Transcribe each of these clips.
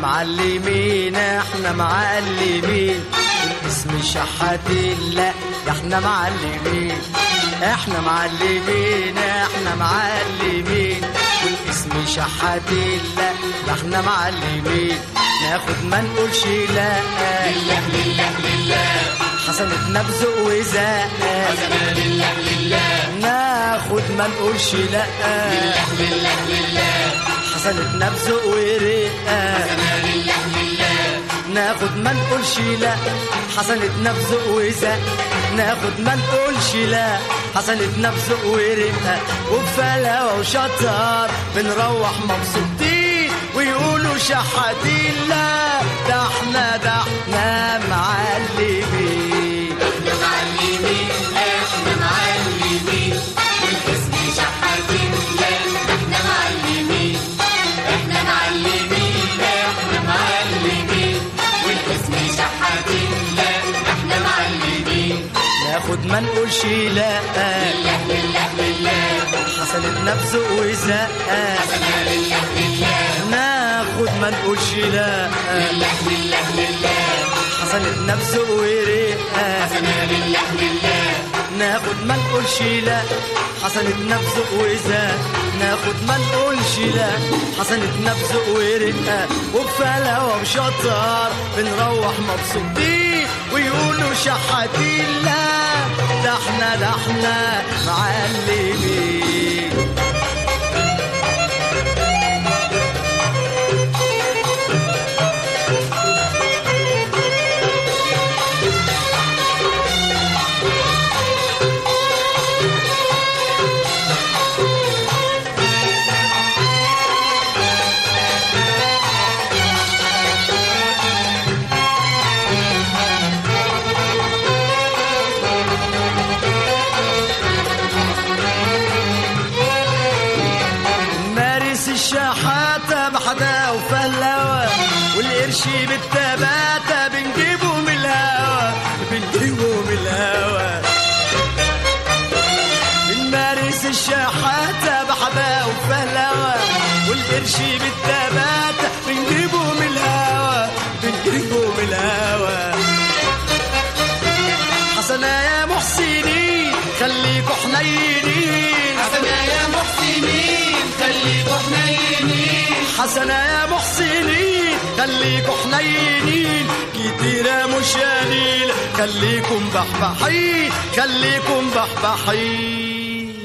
معلمين احنا معلمين الاسم شحاتين لا ده احنا معلمين. احنا معلمين احنا معلمين والاسم شحاتين لا ده احنا معلمين. ناخد ما نقولش لا لله لله لله حسنة نبذق وزاق حسنة لله لله ناخد ما نقولش لا لله لله لله حسنة نبذق ورقة حسنة لله لله ناخد ما نقولش لا حسنة نبذق وزاق ناخد ما نقولش لا حسنة نبذق ورقة وبفلاوة وشطار بنروح مبسوطين ويقولوا شحاتين لا ده احنا معلمين. احنا معلمين احنا معلمين والاسم شحاتين لا احنا معلمين. احنا معلمين احنا معلمين والاسم شحاتين لا احنا معلمين. ناخد ما نقولش لا لله لله لله حسنة نبذق وزاق حسنة لله لله ناخد ما نقولش لا لله لله لله حسنة نبذق ورقة حسنة لله لله ناخد ما نقولش لا حسنة نبذق وزاق ناخد ما نقولش لا حسنة نبذق ورقة وبفلاوة وشطار بنروح مبسوطين ويقولوا شحاتين لا ده احنا معلمين. الشحاتة بحدا وفلاوة والقرش بالتباتة بنجيبه من الهوا بنمارس الشحاتة بحدا وفلاوة والقرش بالتباتة بنجيبه من الهوا حسنا يا محسنين خليكوا حنينين حسنة يا محسنين خليكوا حنينين حسنا يا محسنين خليكوا حنينين كتيرة مش قليل خليكم بحبحين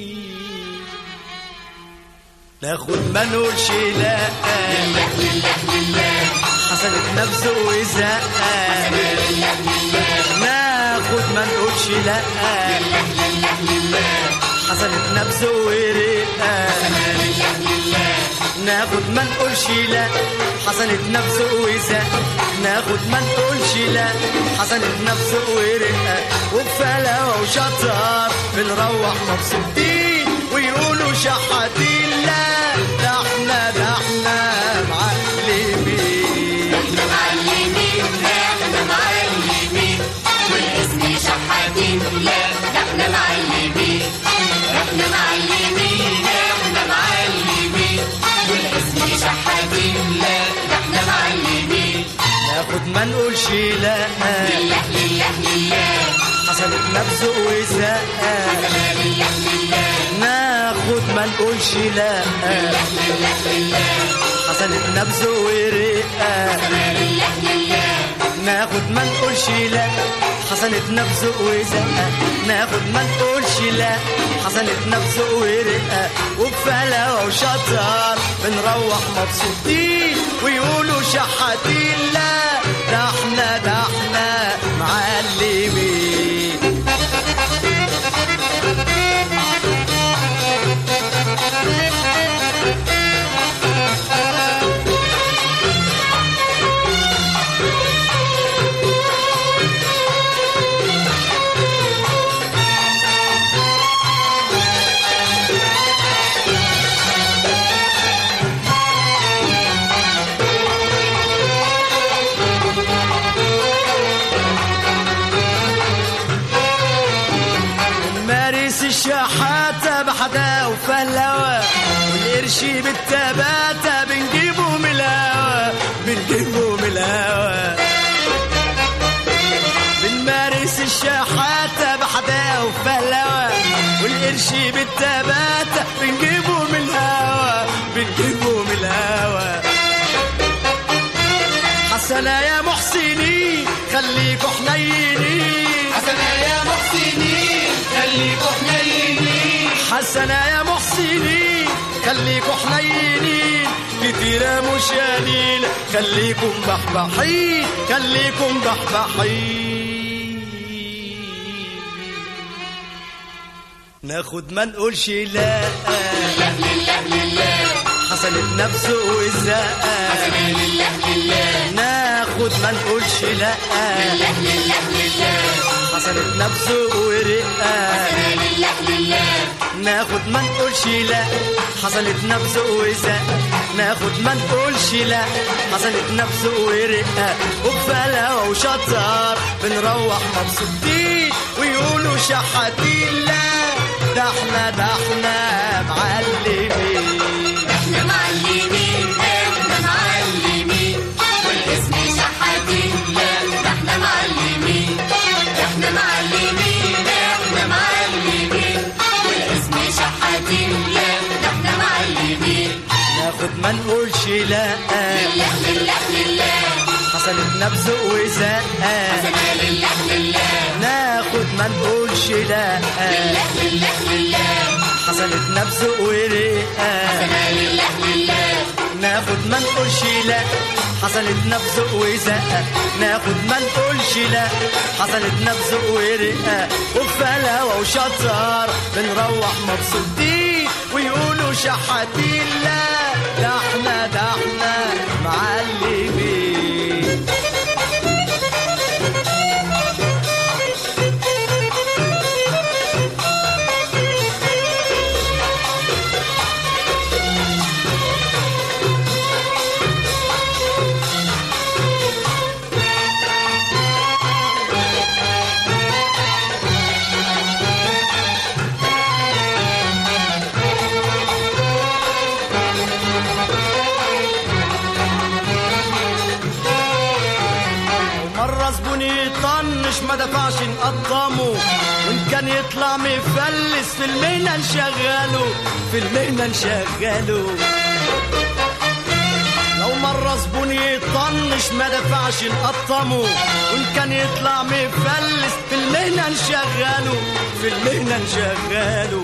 ناخد ما نقولش لا لله لله لله حسنة نبذق وزاق حسنة لله لله ناخد ما نقولش لا لله لله لله حسنة نبذق ورقة حسنة لله لله ناخد ما نقولش لا حسنة نبذق وزاق ناخد ما نقولش لا حسنة نبذق ورقة وبفلاوة وشطار بنروح مبسوطين ويقولوا شحاتين لا ده احنا معلمين. احنا معلمين احنا معلمين والاسم شحاتين لا ده احنا معلمين. احنا معلمين احنا معلمين والاسم شحاتين لا ده احنا معلمين. ناخد ما نقولش لا لله لله لله حسنة نبذق وزاق حسنة لله لله ناخد ما نقولش لا لله لله لله حسنة نبذق ورقة حسنة لله لله ناخد ما نقولش لا حسنة نبذق وزاق ناخد ما نقولش لا حسنة نبذق ورقة وبفلاوة وشطار بنروح مبسوطين ويقولوا شحاتين لا ده احنا معلمين. الشحاتة بحدا وفلاوة والقرش بالتباتة بنجيبه من الهوا القرش بالتباتة بنجيبه من الهوا بنجيبه من الهوا. حسنا يا محسنين خليكوا حنينين حسنا يا محسنين خليكوا حنينين حسنا يا محسنين خليكوا حنينين كتيرة مش قليل خليكم بحبحين خليكم بحبحين. ناخد ما نقولش لا لله لله لله حسنة نفسه وزقة حسنا لله لله ناخد ما نقولش لا لله لله لله حسنة نفسه ورقة حسنا لله لله ناخد ما نقولش لا حصلت نفسه وزقة ناخد ما نقولش لا حصلت نفسه ورقة وبفلاوة وشطار بنروح مبسوطين ويقولوا شحاتين لا ده احنا معلمين احنا معلمين احنا معلمين والاسم شحاتين لا ده احنا معلمين احنا معلمين احنا معلمين والاسم شحاتين لا ده احنا معلمين ناخد ما نقولش لا لله لله لله حصلت نفسه وزقة حسنا لله لله ناخد ما نقولش لا لله لله لله حصلت نفسه ورقة حسنا لله لله ناخد ما نقولش لا حصلت نفسه وزقة ناخد ما نقولش لا حصلت نفسه ورقة وبفلاوة وشطار بنروح مبسوطين ويقولوا شحاتين لا ده احنا معلمين. مرة زبون يطنش ما دفعش نقطمه وإن كان يطلع مفلس في المهنة نشغله في المهنة نشغله. لو مرة زبون يطنش ما دفعش نقطمه وإن كان يطلع مفلس في المهنة نشغله في المهنة نشغله.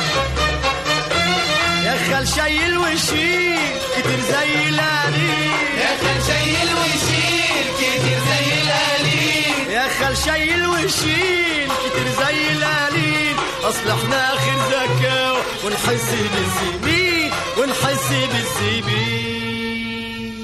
يا خال شايل وشيل كتير زي القليل يا خال شايل ويشيل كتير زي القليل يا خال شايل وشيل كتير زي القليل اصل احنا اخر ذكاوة ونحس بالزميل ونحس بالزميل.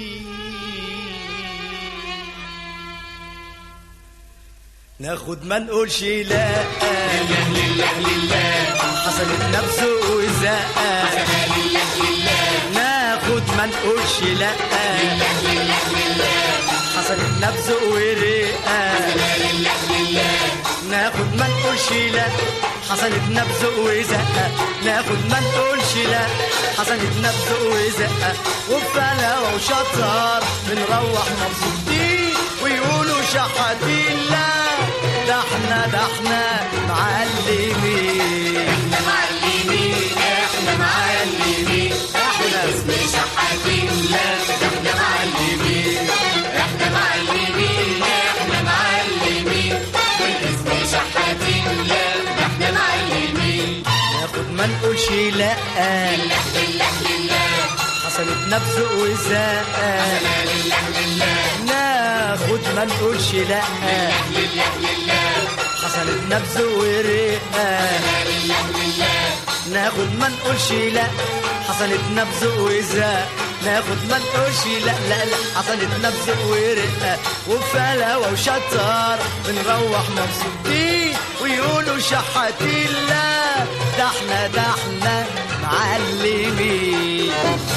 ناخد ما نقولش لا لله لله لله حصلت نفسه وزقة حسنا لله لله ناخد ما نقولش لا لله لله لله حصلت نفسه ورقة حسنا لله لله ناخد ما نقولش لا حصلت نفسه وزقة ناخد ما نقولش لا حصلت نفسه وزقة وبفلاوة وشطار بنروح مبسوطين ويقولوا شحاتين لا ده احنا معلمين احنا معلمين احنا معلمين احنا اسم شحاتين لا ده احنا معلمين احنا معلمين احنا معلمين والاسم شحاتين لا ده احنا معلمين ناخد ما نقولش لا لله لله لله حصلت نفسه وزقة حسنا لله لله ناخد ما نقولش لا لله لله حصلت نفسه ورقة لله لله ناخد ما نقولش لا حصلت نفسه وزقة ناخد ما نقولش لا حصلت نفسه ورقة وبفلاوة وشطار بنروح مبسوطين ويقولوا شحاتين لا ده احنا معلمين.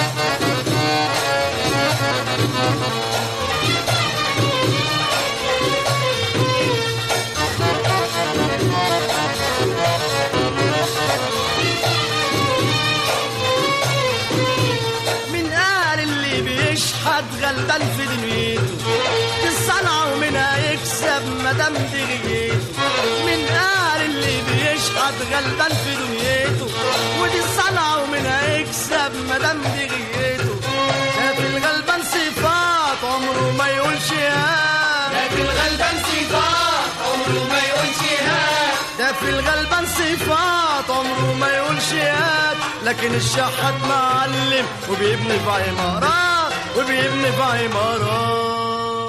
غلبان في دنيته الصنعة ومنها يكسب مدام دغيته من قال اللي بيشحت غلبان في دنيته مدام دي غيته. ده في الغلبان صفات عمره ما يقولش هات. ده في الغلبان صفات عمره ما يقولش هات. ده في الغلبان صفات عمره ما يقولش هات. لكن الشحات معلم وبيبني في عمارات وبيبني في عمارات.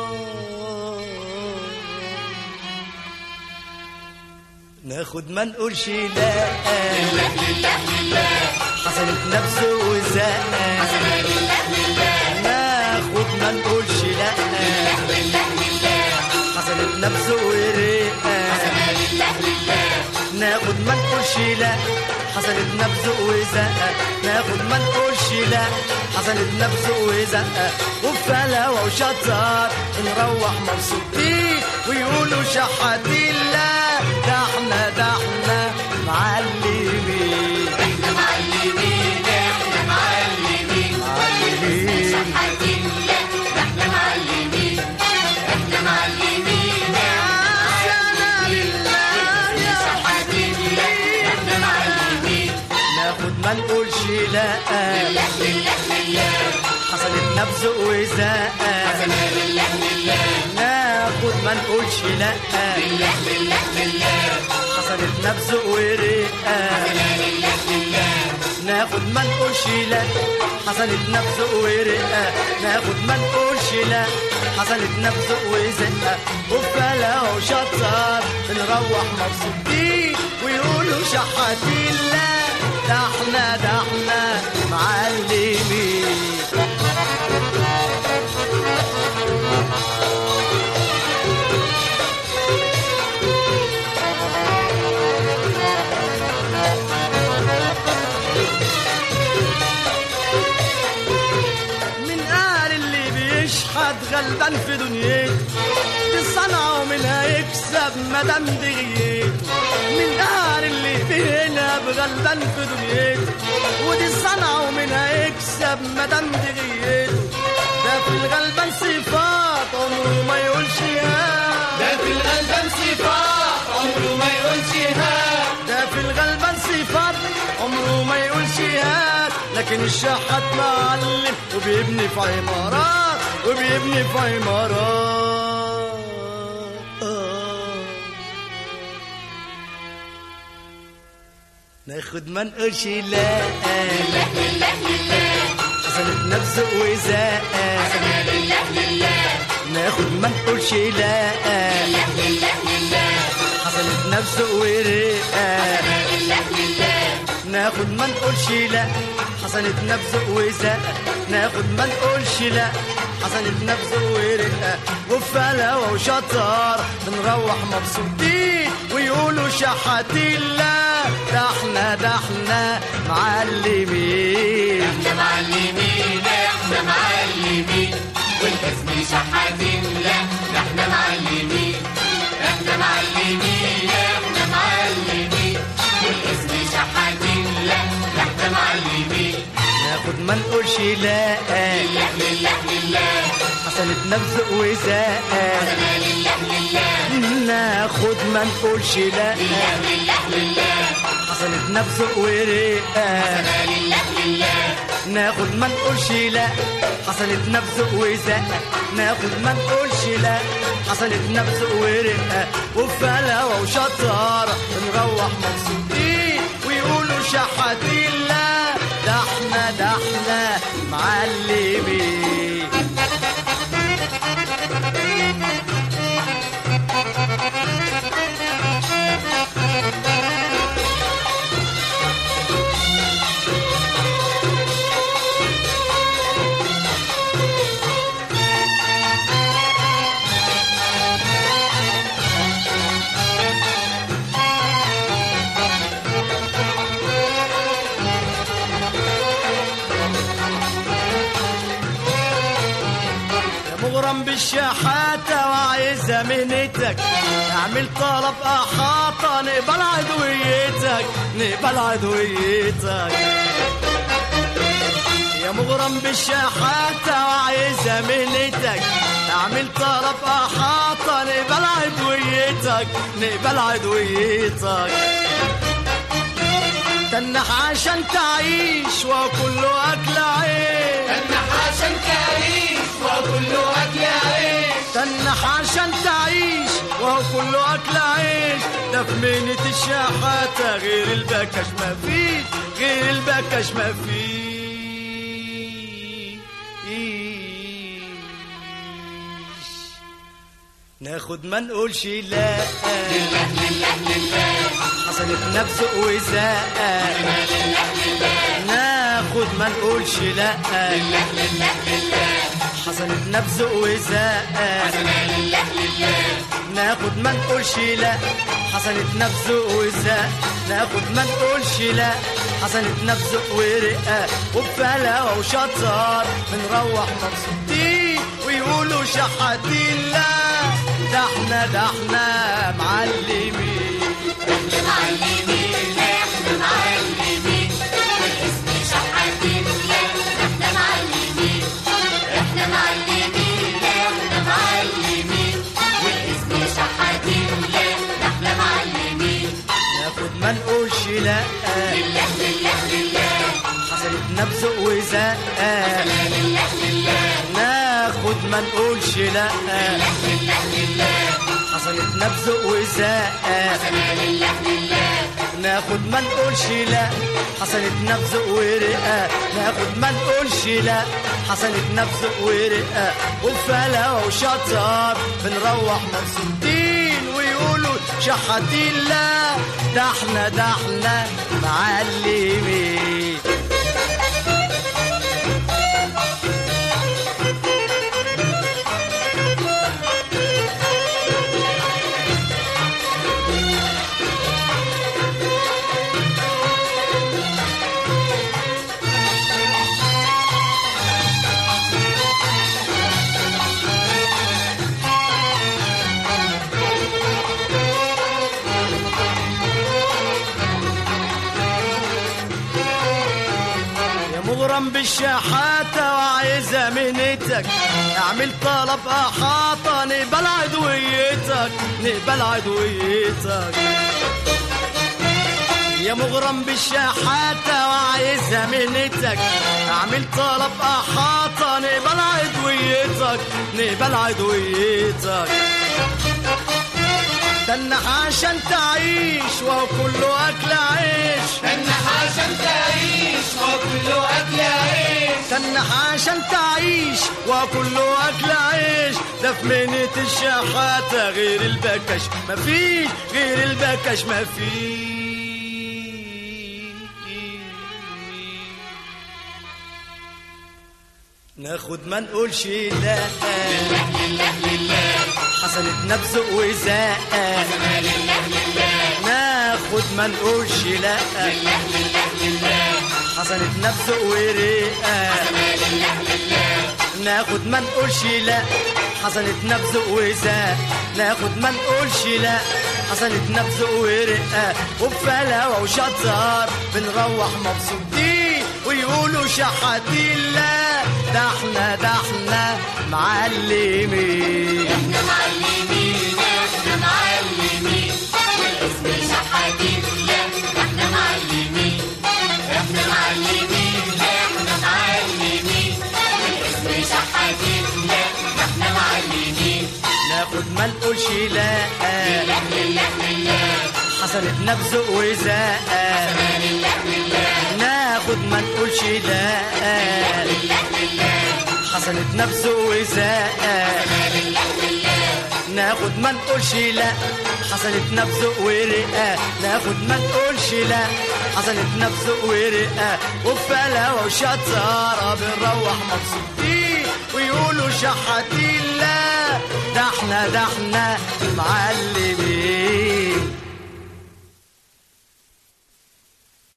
ناخد ما نقولش لا لله لله لله حسنت نفسه وزاق. حسنة لله لله ناخد ما نقولش لا لله لله حسنت نفسه ورقة. حسنة لله لله ناخد ما نقولش لا حسنت نفسه وزاق. ناخد ما نقولش لا حسنت نفسه وزاق. وفلاوة وشطار نروح مبسوطين ويقولوا شحاتين. لا ده احنا معلمين. احنا معلمين احنا معلمين معلمين. شحاتين لا ده احنا معلمين. احنا معلمين عشان لله يا شحاتين لا ده احنا معلمين. ناخد ما نقولش لا لله لله لله حصلت نبذ وزاق. حسنة لله لله ناخد ما نقولش لا لله لله لله حصلت نبذ ورقة. حسنة لله لله ناخد ما نقولش لا حصلت نبذ ورقة. ناخد ما نقولش لا حصلت نبذ وزقة. وفلاوة وشطار نروح مبسوطين ويقولوا شحاتين. لا ده احنا معلمين. من قال اللي بيشحت غلبان في دنيته دي صنعه ومنها يكسب مدام دي غيته. من قال اللي بينها بغلبان في دنيته ودي صنعه ومنها يكسب مدام دي غيته. ده في الغلبان صفات عمره ما يقولش هات. ده في الغلبان صفات عمره ما يقولش هات. ده في الغلبان صفات عمره ما يقولش هات. لكن الشحات معلم وبيبني في عمارات وبيبني في عمارات. ناخد ما نقولش لا لله لله لله حسنت نفسه وزاق. حسنة لله لله ناخد ما نقولش لا لله لله لله حسنت نفسه ورقة. حسنة لله لله ناخد ما نقولش لا حسنت نبذ وزاق. ناخد ما نقولش لا حسنت نبذ ورقة. وفلاوة وشطار بنروح مبسوطين ويقولوا شحاتين. لا ده احنا معلمين. احنا معلمين احنا معلمين والاسم شحاتين. لا ده احنا معلمين. احنا معلمين احنا معلمين والاسم شحاتين. لا ده احنا معلمين. ناخد ما نقولش لا لله لله لله حسنت نبذ وزاق. حسنة لله لله ناخد ما نقولش لا لله لله لله حسنت نبذ ورقة. حسنة لله لله ناخد ما نقولش لا حصلت نبذ وزاق. ناخد ما نقولش لا حصلت نبذ ورقة. وفلاوة وشطارة نروح مبسوطين ويقولوا شحاتين. لا ده احنا معلمين. مغرم بالشحاتة وعايزة مهنتك. اعمل طلب احاطة نقبل عدويتك نقبل عدويتك. يا مغرم بالشحاتة وعايزة مهنتك. اعمل طلب احاطة نقبل عدويتك نقبل عدويتك. تنح عشان تعيش وكله أكل عيش تنح عشان تعيش وكله أكل عيش تنح عشان تعيش وهو كله أكل عيش ده في مهنة الشحاتة غير البكش مفيش غير البكش مفيش ناخد ما نقولش لا لله لله لله حسنتنا بذوق وذاق لله لله ناخد ما نقولش لا لله لله لله حسنتنا بذوق وذاق لله لله ناخد ما نقولش لا حسنتنا بذوق وذاق ناخد ما نقولش لا حسنتنا بذوق ورقة وبفلاوة وشطار بنروح مبسوطين ويقولوا شحاتين لا ده احنا معلمين احنا معلمين احنا معلمين والاسم شحاتين لا احنا معلمين احنا معلمين احنا معلمين والاسم شحاتين لا احنا معلمين ناخد ما نقولش لا لله لله لله حسنتنا بذوق وذاق لله لله ناخد ما نقولش لا لله لله حسنتنا بذوق وذاق لله لله ناخد ما نقولش لا حسنتنا بذوق ورقة ناخد ما نقولش لا حسنتنا بذوق ورقة وبفلاوة وشطار بنروح مبسوطين ويقولوا شحاتين لا ده احنا معلمين مغرم بالشحاتة وعايزة منتك اعمل طلب احاطة نقبل عدويتك يا مغرم بالشحاتة وعايزة منتك اعمل طلب احاطة نقبل عدويتك تنح عشان تعيش وكله أكل عيش تنح عشان تعيش وكله أكل عيش تنح عشان تعيش وكله أكل عيش ده في مهنة الشحاتة غير البكش مفيش غير البكش مفيش ناخد ما نقولش لا لله لله لله حسنتنا بذوق وذاق لله لله ناخد ما نقولش لا لله لله لله حسنتنا بذوق ورقة لله لله ناخد ما نقولش لا حسنتنا بذوق وذاق ناخد ما نقولش لا حسنتنا بذوق ورقة وبفلاوة وشطار بنروح مبسوطين ويقولوا شحاتين لا ده احنا معلمين احنا معلمين احنا معلمين والاسم شحاتين لا احنا معلمين احنا معلمين احنا معلمين والاسم شحاتين لا احنا معلمين ناخد ما نقولش لا لله لله لله حسنتنا بذوق وذاق لله لله ناخد ما نقولش لا لله لله حسنتنا بذوق وذاق لله لله ناخد ما نقولش لا حسنتنا بذوق ورقة ناخد ما نقولش لا حسنتنا بذوق ورقة وبفلاوة وشطارة بنروح مبسوطين ويقولوا شحاتين لا ده احنا معلمين